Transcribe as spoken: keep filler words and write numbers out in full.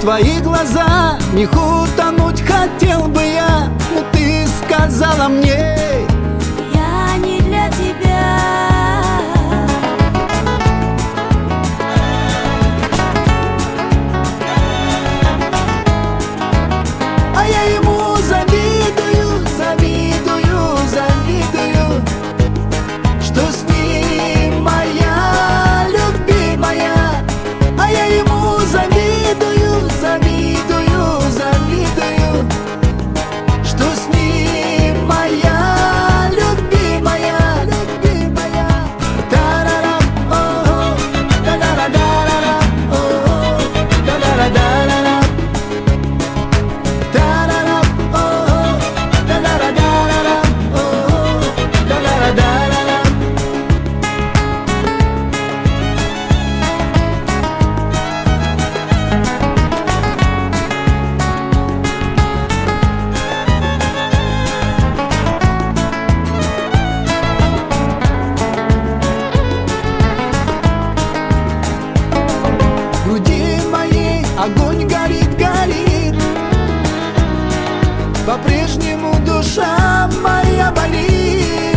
твои глаза в них утонуть хотел бы я, но ты сказала мне: я не для тебя. А я ему завидую, завидую, завидую, что с ним моя любимая. А я ему завидую, завидую, завидую, что с ним моя любимая, любимая. Та-ра-рам, о-о, та-ра-ра-ра-ра-рам, о-о, та-ра-ра-ра-ра-рам. Та-ра-рам, о-о, та-ра-ра-ра-ра-рам, о-о, та-ра-ра-ра-ра-рам. В груди моей огонь горит, горит, по-прежнему душа моя болит.